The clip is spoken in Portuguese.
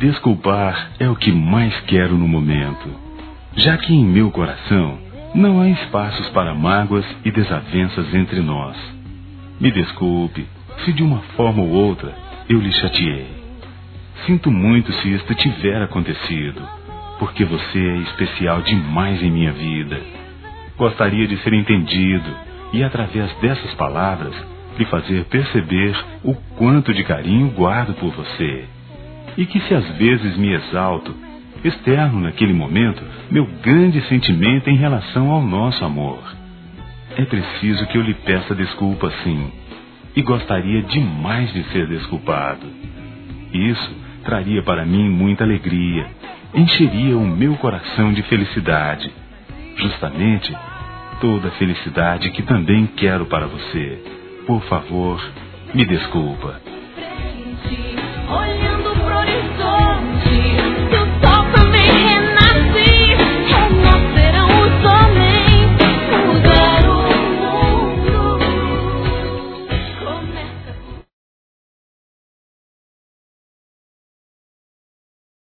desculpar é o que mais quero no momento, já que em meu coração não há espaços para mágoas e desavenças entre nós. Me desculpe se de uma forma ou outra eu lhe chateei. Sinto muito se isto tiver acontecido, porque você é especial demais em minha vida. Gostaria de ser entendido e, através dessas palavras, lhe fazer perceber o quanto de carinho guardo por você. E que se às vezes me exalto, externo naquele momento meu grande sentimento em relação ao nosso amor. É preciso que eu lhe peça desculpa, sim, e gostaria demais de ser desculpado. Isso traria para mim muita alegria, encheria o meu coração de felicidade, justamente toda a felicidade que também quero para você. Por favor, me desculpa.